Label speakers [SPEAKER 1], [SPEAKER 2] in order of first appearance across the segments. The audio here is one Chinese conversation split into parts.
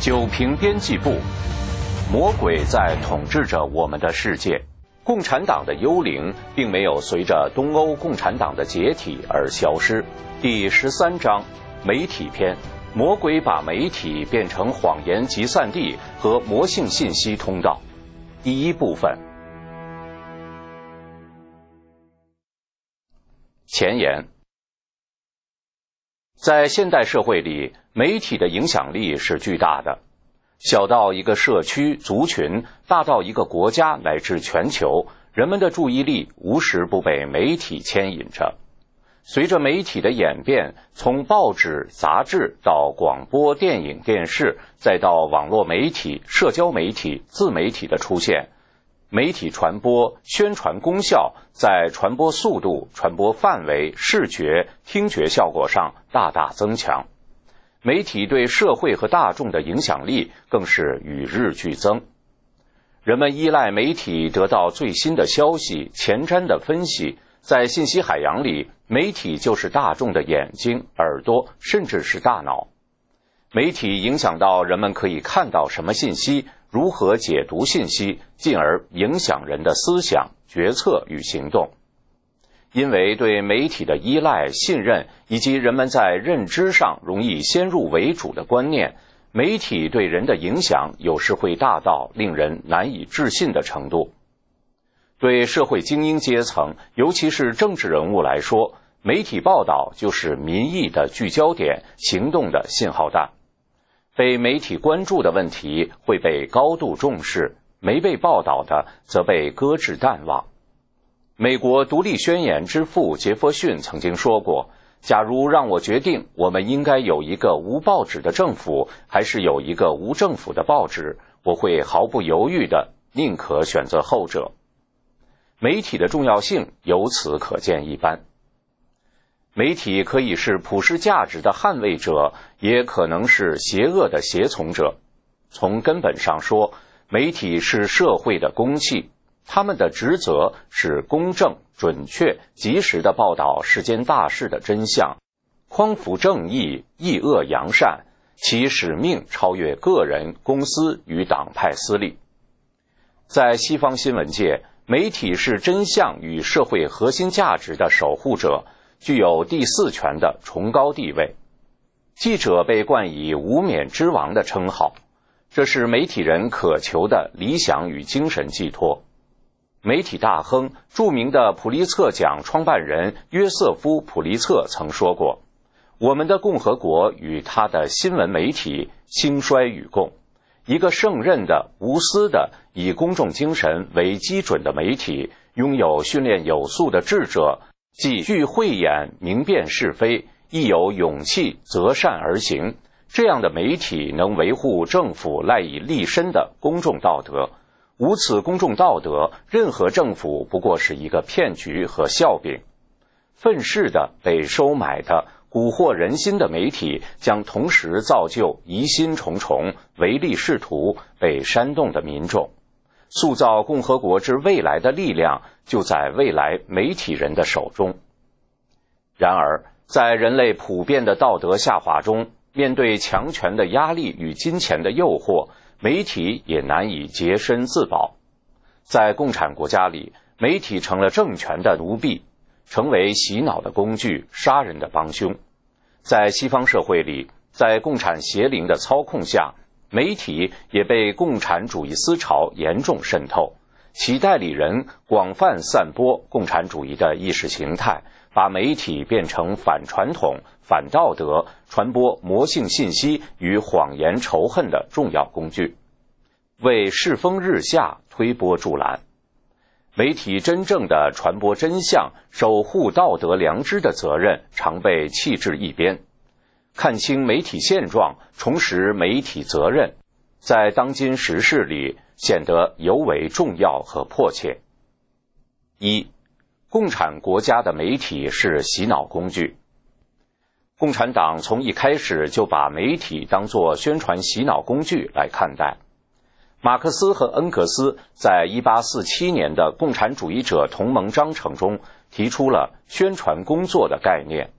[SPEAKER 1] 九平编辑部，魔鬼在统治着我们的世界。共产党的幽灵并没有随着东欧共产党的解体而消失。第13章，媒体篇。魔鬼把媒体变成谎言集散地和魔性信息通道。第一部分。前言。在现代社会里，媒体的影响力是巨大的，小到一个社区、族群，大到一个国家乃至全球，人们的注意力无时不被媒体牵引着。随着媒体的演变，从报纸、杂志到广播、电影、电视，再到网络媒体、社交媒体、自媒体的出现，媒体传播、宣传功效在传播速度、传播范围、视觉、听觉效果上大大增强。媒体对社会和大众的影响力更是与日俱增。人们依赖媒体得到最新的消息、前瞻的分析。在信息海洋里，媒体就是大众的眼睛、耳朵，甚至是大脑。媒体影响到人们可以看到什么信息，如何解读信息，进而影响人的思想、决策与行动。因为对媒体的依赖、信任，以及人们在认知上容易先入为主的观念，媒体对人的影响有时会大到令人难以置信的程度。对社会精英阶层，尤其是政治人物来说，媒体报道就是民意的聚焦点，行动的信号弹。被媒体关注的问题会被高度重视，没被报道的则被搁置淡忘。美国独立宣言之父杰弗逊曾经说过，假如让我决定我们应该有一个无报纸的政府，还是有一个无政府的报纸，我会毫不犹豫地宁可选择后者。媒体的重要性由此可见一斑。媒体可以是普世价值的捍卫者，也可能是邪恶的胁从者。从根本上说，媒体是社会的公器，他们的职责是公正、准确、及时地报道世间大事的真相，匡扶正义，抑恶扬善，其使命超越个人、公司与党派私利。在西方新闻界，媒体是真相与社会核心价值的守护者，具有第四权的崇高地位。记者被冠以无冕之王的称号，这是媒体人渴求的理想与精神寄托。媒体大亨、著名的普利策奖创办人约瑟夫·普利策曾说过，我们的共和国与他的新闻媒体兴衰与共。一个胜任的、无私的、以公众精神为基准的媒体，拥有训练有素的智者，既具慧眼明辨是非，亦有勇气择善而行。这样的媒体能维护政府赖以立身的公众道德。无此公众道德，任何政府不过是一个骗局和笑柄。愤世的、被收买的、蛊惑人心的媒体将同时造就疑心重重、唯利是图、被煽动的民众。塑造共和国之未来的力量就在未来媒体人的手中。然而，在人类普遍的道德下滑中，面对强权的压力与金钱的诱惑，媒体也难以洁身自保。在共产国家里，媒体成了政权的奴婢，成为洗脑的工具，杀人的帮凶。在西方社会里，在共产邪灵的操控下，媒体也被共产主义思潮严重渗透，其代理人广泛散播共产主义的意识形态，把媒体变成反传统、反道德、传播魔性信息与谎言仇恨的重要工具，为世风日下推波助澜。媒体真正的传播真相、守护道德良知的责任常被弃置一边。看清媒体现状，重拾媒体责任，在当今时事里显得尤为重要和迫切。一、共产国家的媒体是洗脑工具。共产党从一开始就把媒体当作宣传洗脑工具来看待。马克思和恩格斯在1847年的共产主义者同盟章程中提出了宣传工作的概念，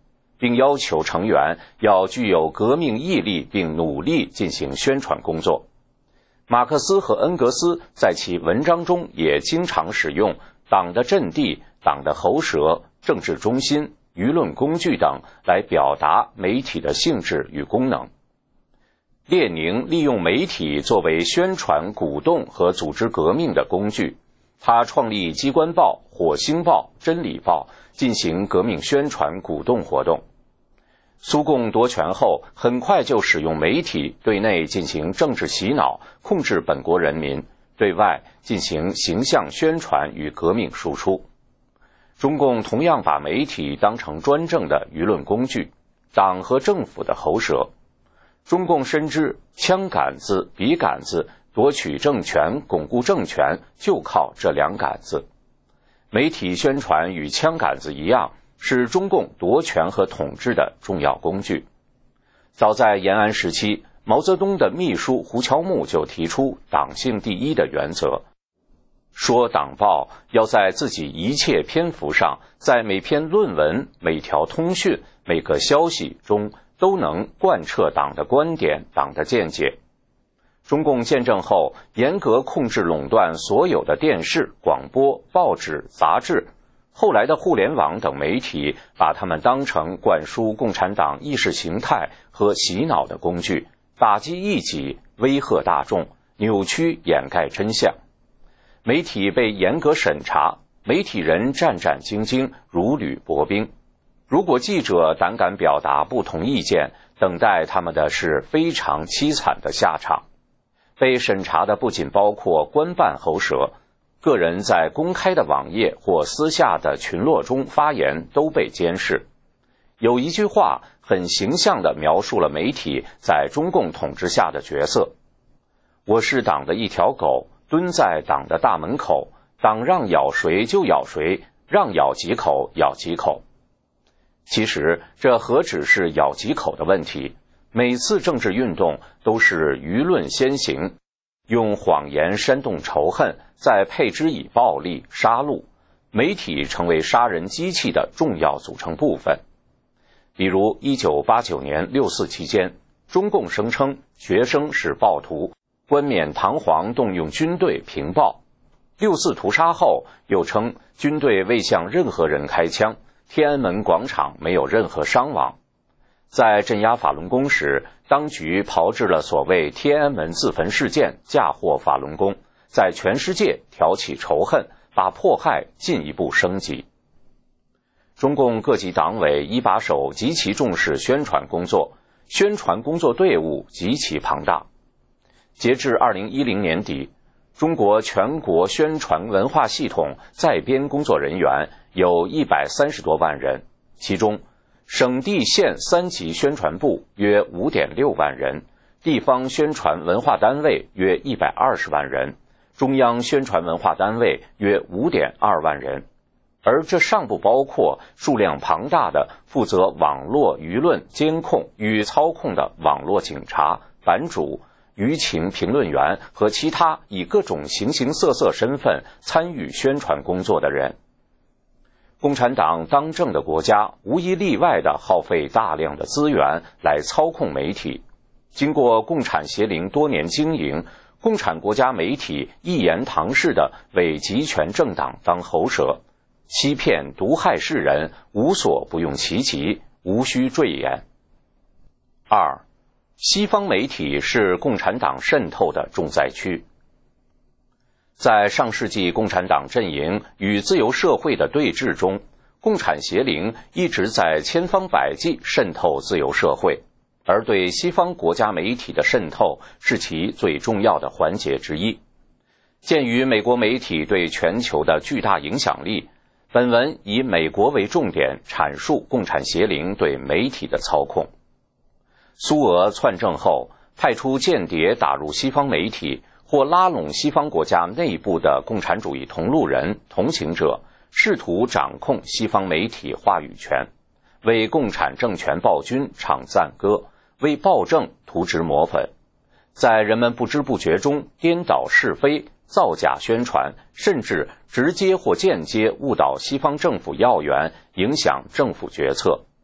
[SPEAKER 1] 并要求成员要具有革命毅力，并努力进行宣传工作。马克思和恩格斯在其文章中也经常使用党的阵地、党的喉舌、政治中心、舆论工具等来表达媒体的性质与功能。列宁利用媒体作为宣传、鼓动和组织革命的工具，他创立机关报、火星报、真理报，进行革命宣传、鼓动活动。苏共夺权后，很快就使用媒体对内进行政治洗脑，控制本国人民，对外进行形象宣传与革命输出。中共同样把媒体当成专政的舆论工具，党和政府的喉舌。中共深知枪杆子、笔杆子夺取政权、巩固政权就靠这两杆子。媒体宣传与枪杆子一样，是中共夺权和统治的重要工具。早在延安时期，毛泽东的秘书胡乔木就提出党性第一的原则，说党报要在自己一切篇幅上，在每篇论文、每条通讯、每个消息中都能贯彻党的观点、党的见解。中共建政后，严格控制垄断所有的电视、广播、报纸、杂志，后来的互联网等媒体把它们当成灌输共产党意识形态和洗脑的工具，打击异己，威吓大众，扭曲掩盖真相。媒体被严格审查，媒体人战战兢兢，如履薄冰。如果记者胆敢表达不同意见，等待他们的是非常凄惨的下场。被审查的不仅包括官办喉舌，个人在公开的网页或私下的群落中发言都被监视。有一句话很形象地描述了媒体在中共统治下的角色：我是党的一条狗，蹲在党的大门口，党让咬谁就咬谁，让咬几口咬几口。其实这何止是咬几口的问题，每次政治运动都是舆论先行，用谎言煽动仇恨，再配之以暴力杀戮，媒体成为杀人机器的重要组成部分。比如1989年6四期间，中共声称学生是暴徒，冠冕堂皇动用军队平暴。6四屠杀后，又称军队未向任何人开枪，天安门广场没有任何伤亡。在镇压法轮功时，当局炮制了所谓天安门自焚事件，嫁祸法轮功，在全世界挑起仇恨，把迫害进一步升级。中共各级党委一把手极其重视宣传工作，宣传工作队伍极其庞大。截至2010年底，中国全国宣传文化系统在编工作人员有130多万人，其中省地县3级宣传部约5.6万人，地方宣传文化单位约120万人，中央宣传文化单位约5.2万人。而这尚不包括数量庞大的负责网络舆论监控与操控的网络警察、版主、舆情评论员和其他以各种形形色色身份参与宣传工作的人。共产党当政的国家无一例外地耗费大量的资源来操控媒体。经过共产协灵多年经营，共产国家媒体一言堂式地为集权政党当喉舌，欺骗毒害世人，无所不用其极，无需赘言。2. 西方媒体是共产党渗透的重灾区。在上世纪共产党阵营与自由社会的对峙中，共产协灵一直在千方百计渗透自由社会，而对西方国家媒体的渗透是其最重要的环节之一。鉴于美国媒体对全球的巨大影响力，本文以美国为重点阐述共产协灵对媒体的操控。苏俄篡政后，派出间谍打入西方媒体，或拉拢西方国家内部的共产主义同路人、同情者，试图掌控西方媒体话语权，为共产政权暴君唱赞歌，为暴政涂脂抹粉，在人们不知不觉中颠倒是非，造假宣传，甚至直接或间接误导西方政府要员，影响政府决策。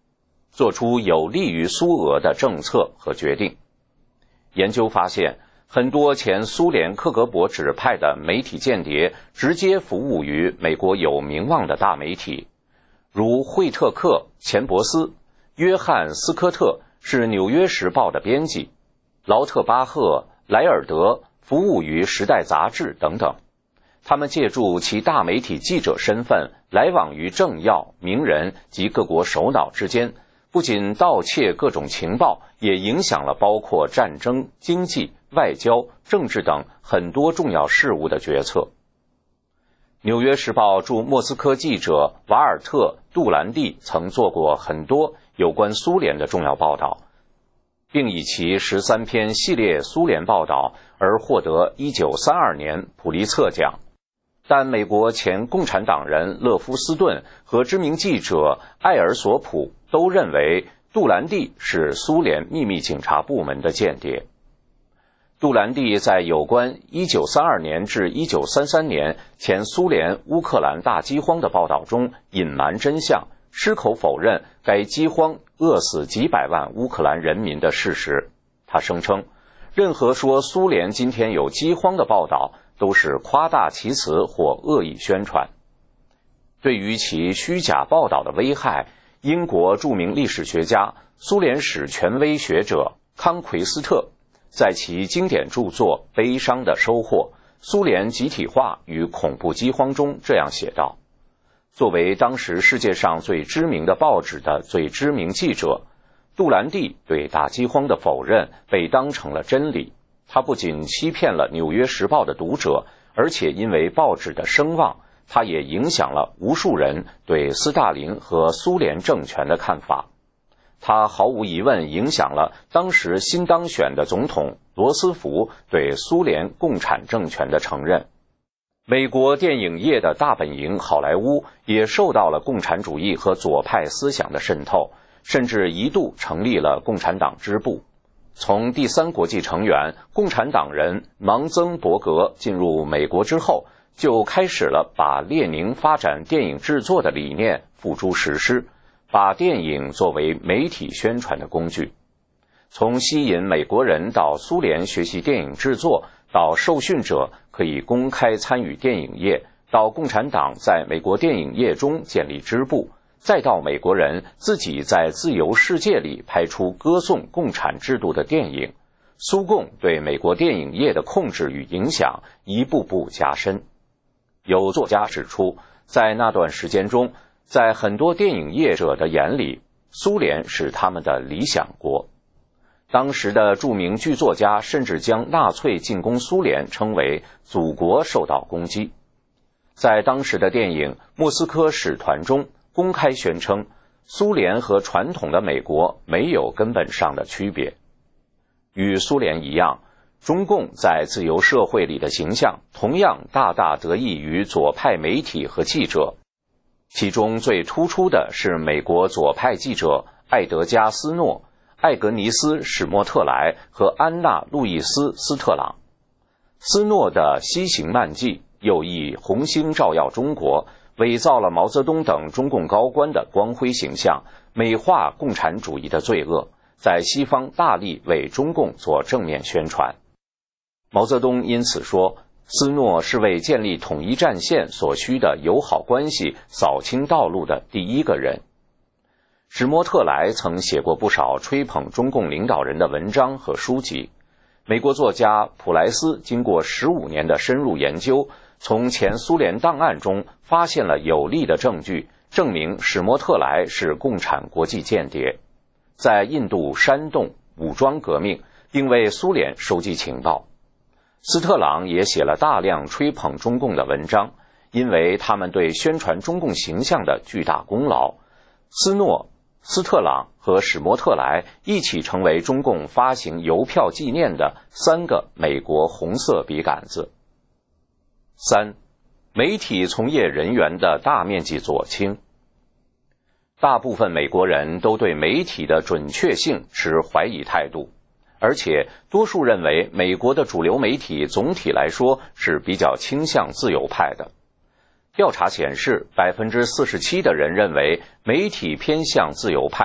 [SPEAKER 1] 做出有利于苏俄的政策和决定。研究发现，很多前苏联克格勃指派的媒体间谍直接服务于美国有名望的大媒体，如惠特克·钱伯斯、约翰·斯科特是《纽约时报》的编辑，劳特巴赫·莱尔德服务于《时代》杂志等等。他们借助其大媒体记者身份，来往于政要、名人及各国首脑之间，不仅盗窃各种情报，也影响了包括战争、经济、外交、政治等很多重要事务的决策。《纽约时报》驻莫斯科记者瓦尔特·杜兰蒂曾做过很多有关苏联的重要报道，并以其13篇系列苏联报道而获得1932年普利策奖。但美国前共产党人勒夫斯顿和知名记者艾尔索普都认为杜兰蒂是苏联秘密警察部门的间谍。杜兰蒂在有关1932年至1933年前苏联乌克兰大饥荒的报道中隐瞒真相，矢口否认该饥荒饿死几百万乌克兰人民的事实。他声称，任何说苏联今天有饥荒的报道都是夸大其词或恶意宣传。对于其虚假报道的危害，英国著名历史学家、苏联史权威学者康奎斯特在其经典著作《悲伤的收获：苏联集体化与恐怖饥荒》中这样写道：作为当时世界上最知名的报纸的最知名记者，杜兰蒂对大饥荒的否认被当成了真理。他不仅欺骗了《纽约时报》的读者，而且因为报纸的声望，他也影响了无数人对斯大林和苏联政权的看法。他毫无疑问影响了当时新当选的总统罗斯福对苏联共产政权的承认。美国电影业的大本营好莱坞也受到了共产主义和左派思想的渗透，甚至一度成立了共产党支部。从第三国际成员共产党人芒曾伯格进入美国之后，就开始了把列宁发展电影制作的理念付诸实施，把电影作为媒体宣传的工具。从吸引美国人到苏联学习电影制作，到受训者可以公开参与电影业，到共产党在美国电影业中建立支部，再到美国人自己在自由世界里拍出歌颂共产制度的电影，苏共对美国电影业的控制与影响一步步加深。有作家指出，在那段时间中，在很多电影业者的眼里，苏联是他们的理想国。当时的著名剧作家甚至将纳粹进攻苏联称为祖国受到攻击。在当时的电影《莫斯科使团》中公开宣称，苏联和传统的美国没有根本上的区别。与苏联一样，中共在自由社会里的形象同样大大得益于左派媒体和记者。其中最突出的是美国左派记者艾德加·斯诺、艾格尼斯·史莫特莱和安娜·路易斯·斯特朗。斯诺的《西行漫记》又译《红星照耀中国》，伪造了毛泽东等中共高官的光辉形象，美化共产主义的罪恶，在西方大力为中共做正面宣传。毛泽东因此说，斯诺是为建立统一战线所需的友好关系扫清道路的第一个人。史莫特莱曾写过不少吹捧中共领导人的文章和书籍。美国作家普莱斯经过15年的深入研究，从前苏联档案中发现了有力的证据，证明史莫特莱是共产国际间谍，在印度煽动武装革命，并为苏联收集情报。斯特朗也写了大量吹捧中共的文章，因为他们对宣传中共形象的巨大功劳。斯诺、斯特朗和史莫特莱一起成为中共发行邮票纪念的3个美国红色笔杆子。3. 媒体从业人员的大面积左倾。大部分美国人都对媒体的准确性持怀疑态度，而且多数认为美国的主流媒体总体来说是比较倾向自由派的。调查显示，47%的人认为媒体偏向自由派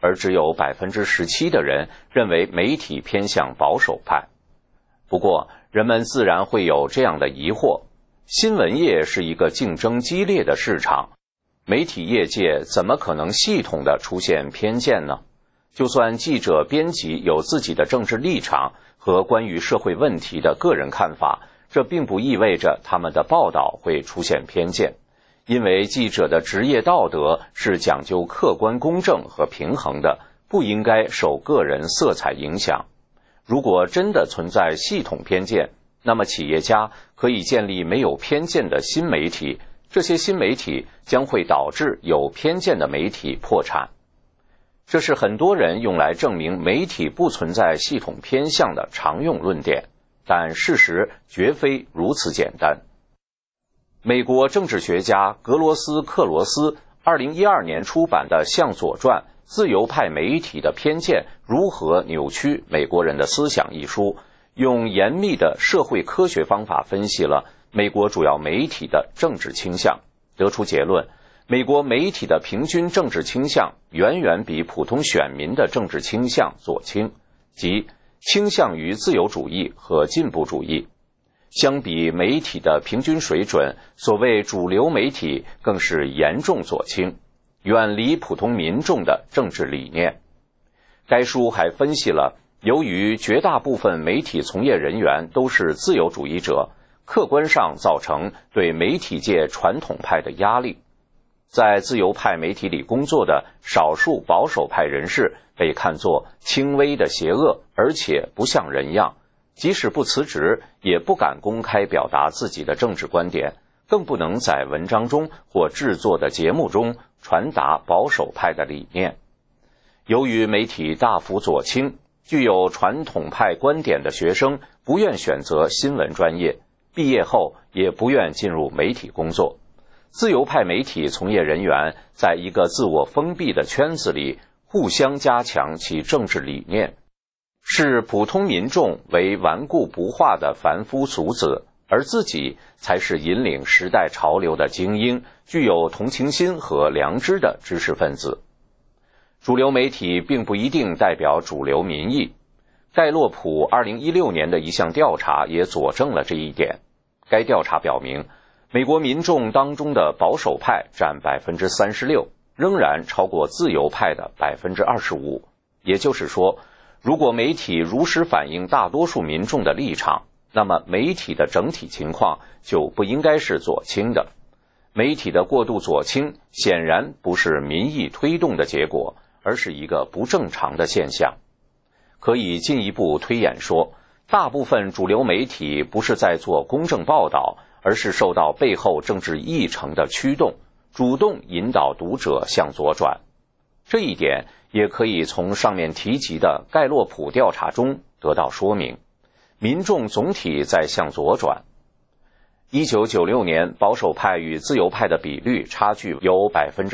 [SPEAKER 1] 而只有17%的人认为媒体偏向保守派。不过，人们自然会有这样的疑惑：新闻业是一个竞争激烈的市场，媒体业界怎么可能系统地出现偏见呢？就算记者、编辑有自己的政治立场和关于社会问题的个人看法，这并不意味着他们的报道会出现偏见，因为记者的职业道德是讲究客观公正和平衡的，不应该受个人色彩影响。如果真的存在系统偏见，那么企业家可以建立没有偏见的新媒体，这些新媒体将会导致有偏见的媒体破产。这是很多人用来证明媒体不存在系统偏向的常用论点，但事实绝非如此简单。美国政治学家格罗斯克罗斯2012年出版的《向左传：自由派媒体的偏见如何扭曲美国人的思想》一书，用严密的社会科学方法分析了美国主要媒体的政治倾向，得出结论：美国媒体的平均政治倾向远远比普通选民的政治倾向左倾，即倾向于自由主义和进步主义。相比媒体的平均水准，所谓主流媒体更是严重左倾，远离普通民众的政治理念。该书还分析了，由于绝大部分媒体从业人员都是自由主义者，客观上造成对媒体界传统派的压力。在自由派媒体里工作的少数保守派人士被看作轻微的邪恶，而且不像人样，即使不辞职，也不敢公开表达自己的政治观点，更不能在文章中或制作的节目中传达保守派的理念。由于媒体大幅左倾，具有传统派观点的学生不愿选择新闻专业，毕业后也不愿进入媒体工作。自由派媒体从业人员在一个自我封闭的圈子里互相加强其政治理念，视普通民众为顽固不化的凡夫俗子，而自己才是引领时代潮流的精英，具有同情心和良知的知识分子。主流媒体并不一定代表主流民意。盖洛普2016年的一项调查也佐证了这一点。该调查表明，美国民众当中的保守派占36%，仍然超过自由派的25%。也就是说，如果媒体如实反映大多数民众的立场，那么媒体的整体情况就不应该是左倾的。媒体的过度左倾显然不是民意推动的结果，而是一个不正常的现象。可以进一步推演说，大部分主流媒体不是在做公正报道，而是受到背后政治议程的驱动，主动引导读者向左转。这一点也可以从上面提及的盖洛普调查中得到说明。民众总体在向左转。1996年，保守派与自由派的比率差距有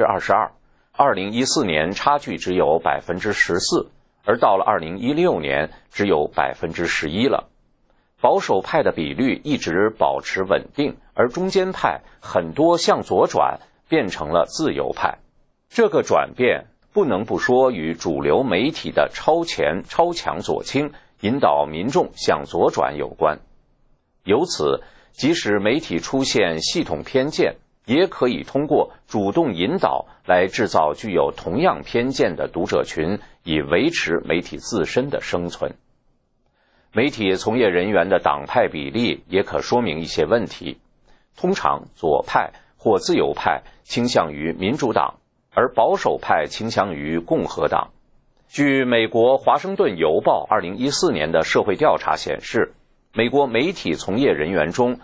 [SPEAKER 1] 22%，2014年差距只有 14%， 而到了2016年只有 11% 了。保守派的比率一直保持稳定，而中间派很多向左转，变成了自由派。这个转变不能不说与主流媒体的超前超强左倾引导民众向左转有关。由此，即使媒体出现系统偏见，也可以通过主动引导来制造具有同样偏见的读者群，以维持媒体自身的生存。媒体从业人员的党派比例也可说明一些问题。通常左派或自由派倾向于民主党，而保守派倾向于共和党。据美国华盛顿邮报2014年的社会调查显示，美国媒体从业人员中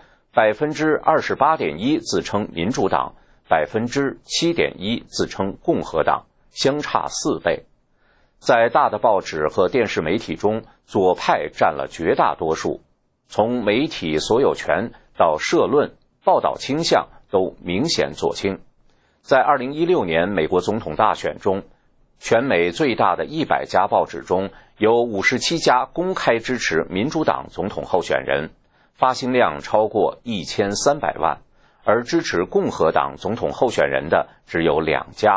[SPEAKER 1] 28.1% 自称民主党， 7.1% 自称共和党，相差4倍。在大的报纸和电视媒体中，左派占了绝大多数，从媒体所有权到社论、报道倾向都明显左倾。在2016年美国总统大选中，全美最大的100家报纸中有57家公开支持民主党总统候选人，发行量超过1300万，而支持共和党总统候选人的只有2家，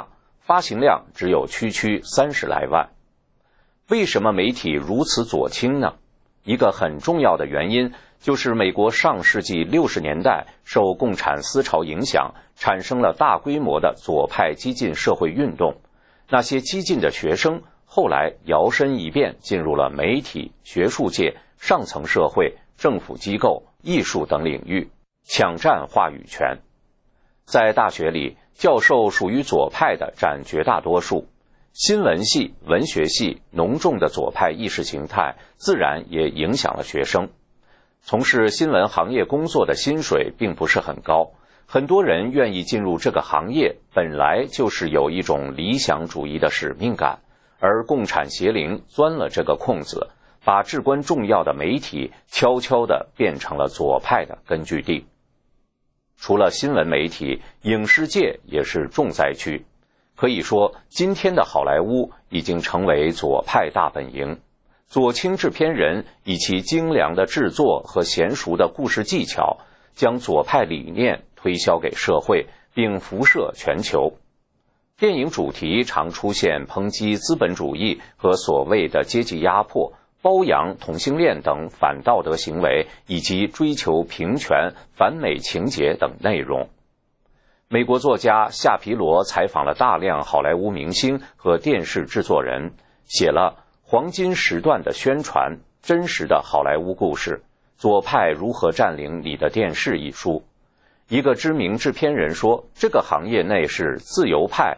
[SPEAKER 1] 发行量只有区30来万。为什么媒体如此左倾呢？一个很重要的原因就是美国上世纪60年代受共产思潮影响，产生了大规模的左派激进社会运动。那些激进的学生后来摇身一变进入了媒体、学术界、上层社会、政府机构、艺术等领域，抢占话语权。在大学里，教授属于左派的占绝大多数，新闻系、文学系浓重的左派意识形态自然也影响了学生。从事新闻行业工作的薪水并不是很高，很多人愿意进入这个行业，本来就是有一种理想主义的使命感，而共产邪灵钻了这个空子，把至关重要的媒体悄悄地变成了左派的根据地。除了新闻媒体，影视界也是重灾区。可以说，今天的好莱坞已经成为左派大本营。左倾制片人以其精良的制作和娴熟的故事技巧，将左派理念推销给社会，并辐射全球。电影主题常出现抨击资本主义和所谓的阶级压迫、包养同性恋等反道德行为，以及追求平权、反美情节等内容。美国作家夏皮罗采访了大量好莱坞明星和电视制作人，写了《黄金时段的宣传：真实的好莱坞故事：左派如何占领你的电视》一书。一个知名制片人说，这个行业内是自由派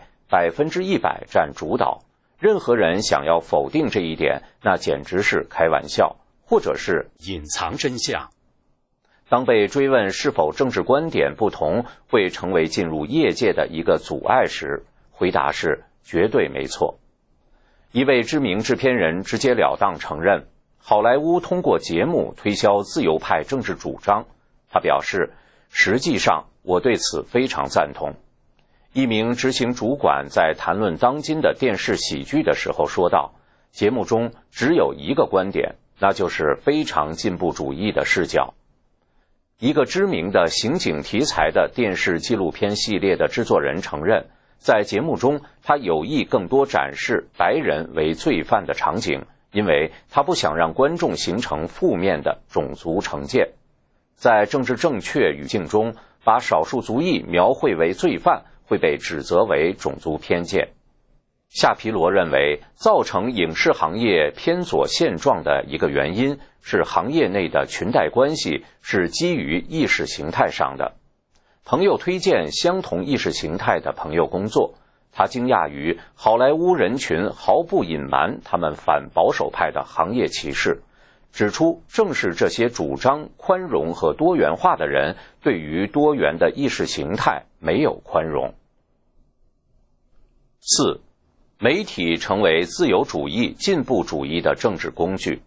[SPEAKER 1] 100%占主导，任何人想要否定这一点，那简直是开玩笑，或者是隐藏真相。当被追问是否政治观点不同会成为进入业界的一个阻碍时，回答是绝对没错。一位知名制片人直截了当承认，好莱坞通过节目推销自由派政治主张。他表示，实际上我对此非常赞同。一名执行主管在谈论当今的电视喜剧的时候说道，节目中只有一个观点，那就是非常进步主义的视角。一个知名的刑警题材的电视纪录片系列的制作人承认，在节目中他有意更多展示白人为罪犯的场景，因为他不想让观众形成负面的种族成见。在政治正确语境中，把少数族裔描绘为罪犯会被指责为种族偏见。夏皮罗认为，造成影视行业偏左现状的一个原因是行业内的裙带关系是基于意识形态上的。朋友推荐相同意识形态的朋友工作，他惊讶于好莱坞人群毫不隐瞒他们反保守派的行业歧视，指出正是这些主张宽容和多元化的人对于多元的意识形态没有宽容。4. 媒体成为自由主义、进步主义的政治工具。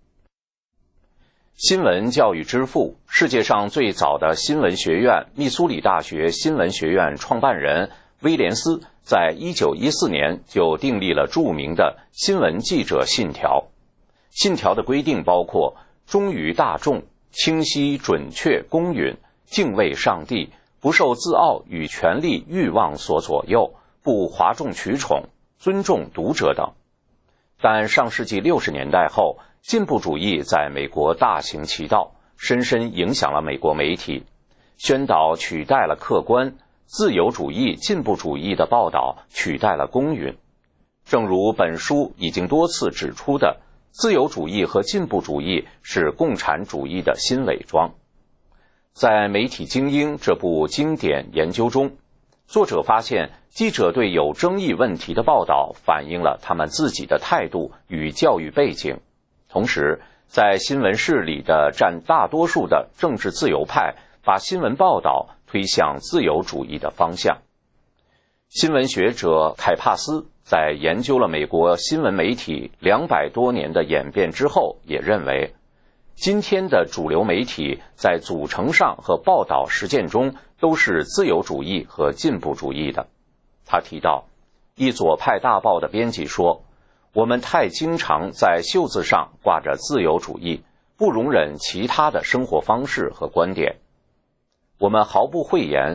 [SPEAKER 1] 新闻教育之父，世界上最早的新闻学院密苏里大学新闻学院创办人威廉斯在1914年就订立了著名的新闻记者信条。信条的规定包括忠于大众、清晰准确公允、敬畏上帝、不受自傲与权力欲望所左右、不哗众取宠、尊重读者等。但上世纪60年代后，进步主义在美国大行其道，深深影响了美国媒体。宣导取代了客观，自由主义、进步主义的报道取代了公允。正如本书已经多次指出的，自由主义和进步主义是共产主义的新伪装。在《媒体精英》这部经典研究中，作者发现，记者对有争议问题的报道反映了他们自己的态度与教育背景。同时，在新闻室里的占大多数的政治自由派把新闻报道推向自由主义的方向。新闻学者凯帕斯在研究了美国新闻媒体200多年的演变之后，也认为，今天的主流媒体在组成上和报道实践中都是自由主义和进步主义的。他提到，一左派大报的编辑说，我们太经常在袖子上挂着自由主义，不容忍其他的生活方式和观点。我们毫不讳言，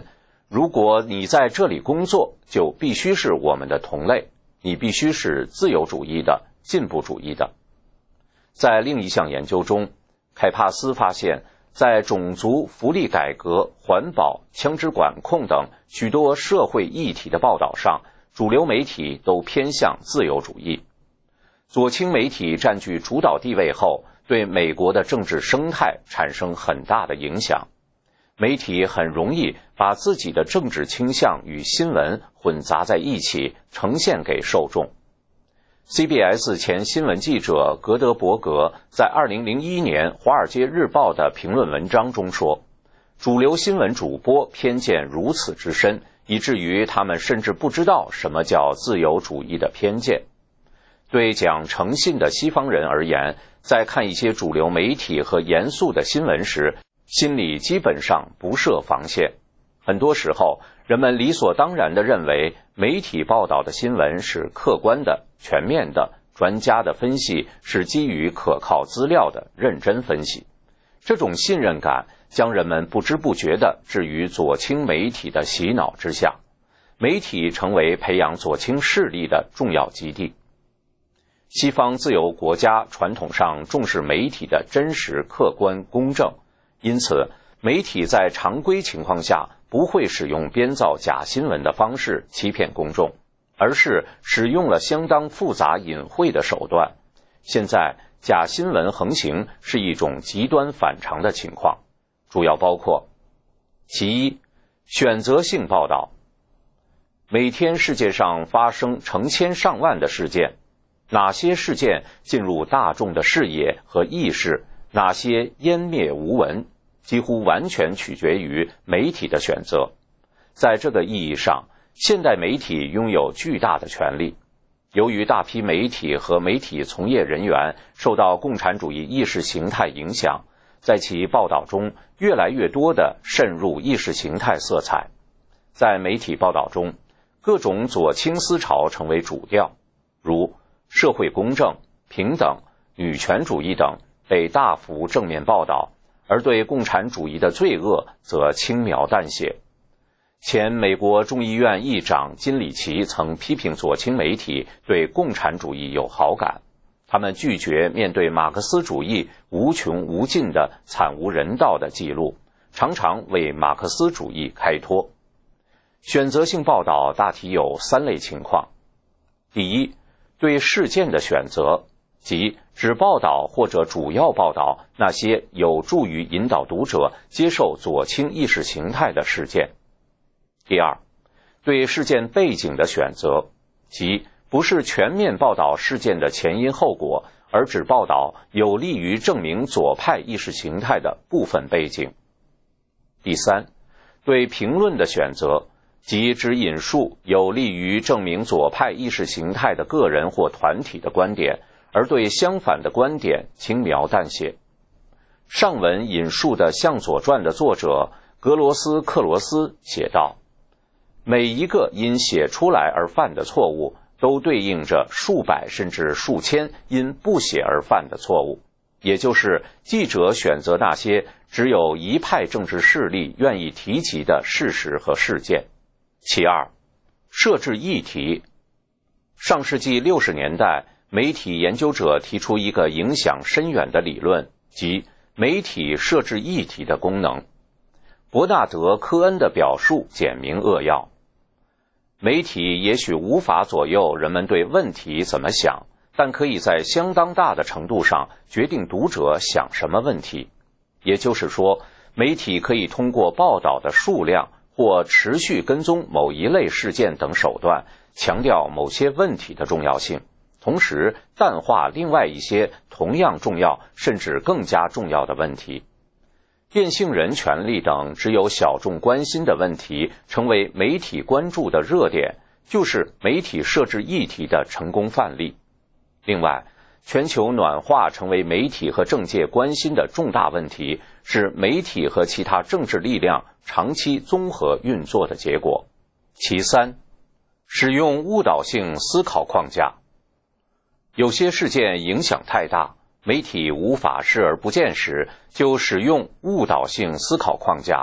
[SPEAKER 1] 如果你在这里工作，就必须是我们的同类，你必须是自由主义的、进步主义的。在另一项研究中，凯帕斯发现，在种族、福利改革、环保、枪支管控等许多社会议题的报道上，主流媒体都偏向自由主义。左倾媒体占据主导地位后，对美国的政治生态产生很大的影响。媒体很容易把自己的政治倾向与新闻混杂在一起，呈现给受众。CBS 前新闻记者格德伯格在2001年《华尔街日报》的评论文章中说，主流新闻主播偏见如此之深，以至于他们甚至不知道什么叫自由主义的偏见。对讲诚信的西方人而言，在看一些主流媒体和严肃的新闻时，心里基本上不设防线。很多时候，人们理所当然地认为媒体报道的新闻是客观的、全面的，专家的分析是基于可靠资料的认真分析。这种信任感将人们不知不觉地置于左倾媒体的洗脑之下，媒体成为培养左倾势力的重要基地。西方自由国家传统上重视媒体的真实、客观、公正，因此媒体在常规情况下不会使用编造假新闻的方式欺骗公众，而是使用了相当复杂隐晦的手段。现在假新闻横行是一种极端反常的情况，主要包括：其一，选择性报道。每天世界上发生成千上万的事件，哪些事件进入大众的视野和意识，哪些湮灭无闻，几乎完全取决于媒体的选择。在这个意义上，现代媒体拥有巨大的权利。由于大批媒体和媒体从业人员受到共产主义意识形态影响，在其报道中越来越多地渗入意识形态色彩。在媒体报道中，各种左倾思潮成为主调，如社会公正、平等、女权主义等被大幅正面报道，而对共产主义的罪恶则轻描淡写。前美国众议院议长金里奇曾批评左倾媒体对共产主义有好感，他们拒绝面对马克思主义无穷无尽的惨无人道的记录，常常为马克思主义开脱。选择性报道大体有3类情况：第一，对事件的选择，即只报道或者主要报道那些有助于引导读者接受左倾意识形态的事件。第二，对事件背景的选择，即不是全面报道事件的前因后果，而只报道有利于证明左派意识形态的部分背景。第三，对评论的选择，即只引述有利于证明左派意识形态的个人或团体的观点，而对相反的观点轻描淡写。上文引述的《向左传》的作者格罗斯克罗斯写道，每一个因写出来而犯的错误，都对应着数百甚至数千因不写而犯的错误，也就是记者选择那些只有一派政治势力愿意提及的事实和事件。其二，设置议题。上世纪60年代，媒体研究者提出一个影响深远的理论，即媒体设置议题的功能。伯纳德·科恩的表述简明扼要。媒体也许无法左右人们对问题怎么想，但可以在相当大的程度上决定读者想什么问题。也就是说，媒体可以通过报道的数量或持续跟踪某一类事件等手段，强调某些问题的重要性，同时淡化另外一些同样重要甚至更加重要的问题。变性人权利等只有小众关心的问题成为媒体关注的热点，就是媒体设置议题的成功范例。另外，全球暖化成为媒体和政界关心的重大问题，是媒体和其他政治力量长期综合运作的结果。其三，使用误导性思考框架。有些事件影响太大，媒体无法视而不见时，就使用误导性思考框架，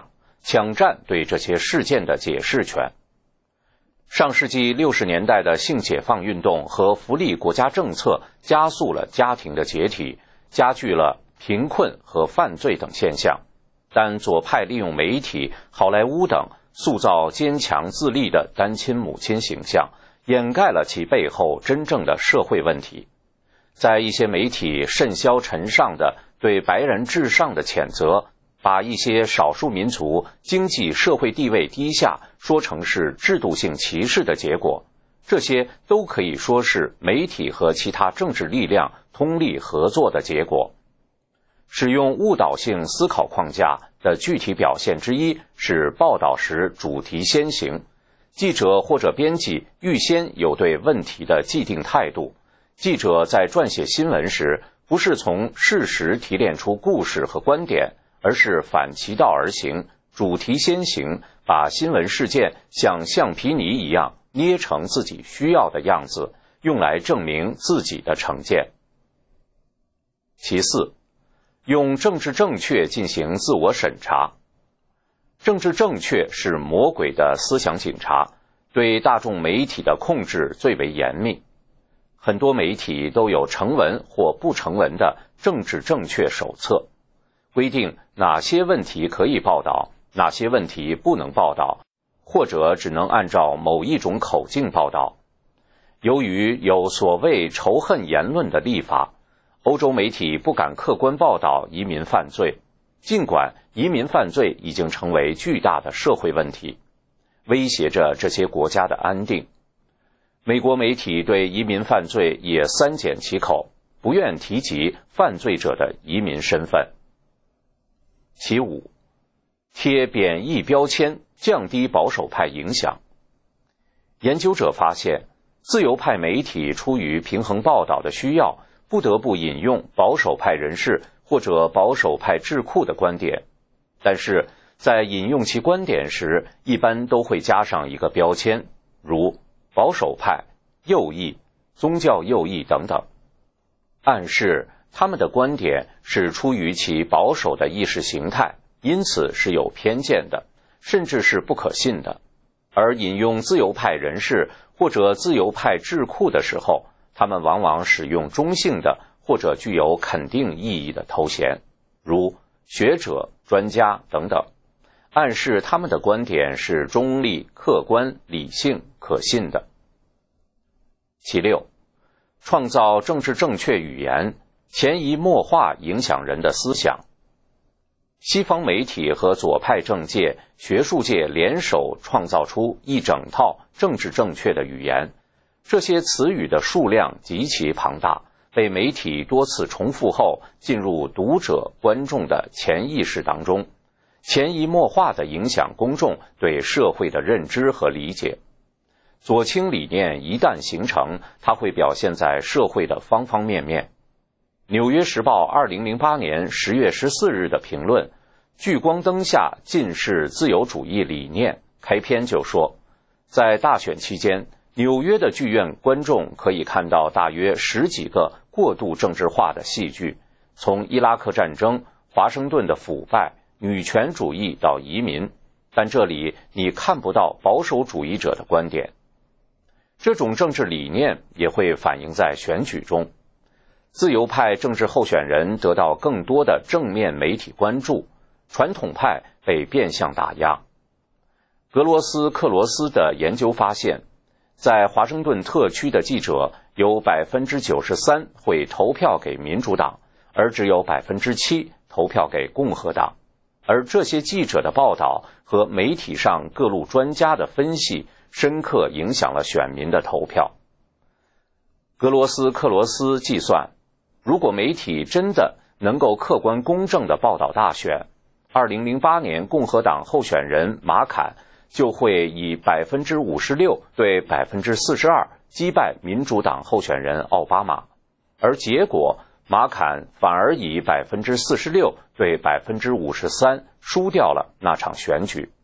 [SPEAKER 1] 抢占对这些事件的解释权。上世纪60年代的性解放运动和福利国家政策加速了家庭的解体，加剧了贫困和犯罪等现象。但左派利用媒体、好莱坞等塑造坚强自立的单亲母亲形象，掩盖了其背后真正的社会问题。在一些媒体甚嚣尘上的对白人至上的谴责，把一些少数民族经济社会地位低下说成是制度性歧视的结果，这些都可以说是媒体和其他政治力量通力合作的结果。使用误导性思考框架的具体表现之一是报道时主题先行，记者或者编辑预先有对问题的既定态度。记者在撰写新闻时，不是从事实提炼出故事和观点，而是反其道而行，主题先行，把新闻事件像橡皮泥一样捏成自己需要的样子，用来证明自己的成见。其次，用政治正确进行自我审查。政治正确是魔鬼的思想警察，对大众媒体的控制最为严密。很多媒体都有成文或不成文的政治正确手册，规定哪些问题可以报道，哪些问题不能报道，或者只能按照某一种口径报道。由于有所谓仇恨言论的立法，欧洲媒体不敢客观报道移民犯罪，尽管移民犯罪已经成为巨大的社会问题，威胁着这些国家的安定。美国媒体对移民犯罪也三缄其口，不愿提及犯罪者的移民身份。其五，贴贬义标签，降低保守派影响。研究者发现，自由派媒体出于平衡报道的需要，不得不引用保守派人士或者保守派智库的观点，但是在引用其观点时，一般都会加上一个标签，如保守派、右翼、宗教右翼等等，暗示他们的观点是出于其保守的意识形态，因此是有偏见的，甚至是不可信的。而引用自由派人士或者自由派智库的时候，他们往往使用中性的或者具有肯定意义的头衔，如学者、专家等等，暗示他们的观点是中立、客观、理性、可信的。其六，创造政治正确语言，潜移默化影响人的思想。西方媒体和左派政界、学术界联手创造出一整套政治正确的语言，这些词语的数量极其庞大，被媒体多次重复后进入读者、观众的潜意识当中，潜移默化地影响公众对社会的认知和理解。左倾理念一旦形成，它会表现在社会的方方面面。纽约时报2008年10月14日的评论《聚光灯下近世自由主义理念》开篇就说，在大选期间，纽约的剧院观众可以看到大约10几个过度政治化的戏剧，从伊拉克战争、华盛顿的腐败、女权主义到移民，但这里你看不到保守主义者的观点。这种政治理念也会反映在选举中，自由派政治候选人得到更多的正面媒体关注，传统派被变相打压。格罗斯克罗斯的研究发现，在华盛顿特区的记者有 93% 会投票给民主党，而只有 7% 投票给共和党，而这些记者的报道和媒体上各路专家的分析深刻影响了选民的投票。格罗斯克罗斯计算，如果媒体真的能够客观公正地报道大选，2008年共和党候选人马坎就会以 56% 对 42% 击败民主党候选人奥巴马，而结果马坎反而以 46% 对 53% 输掉了那场选举。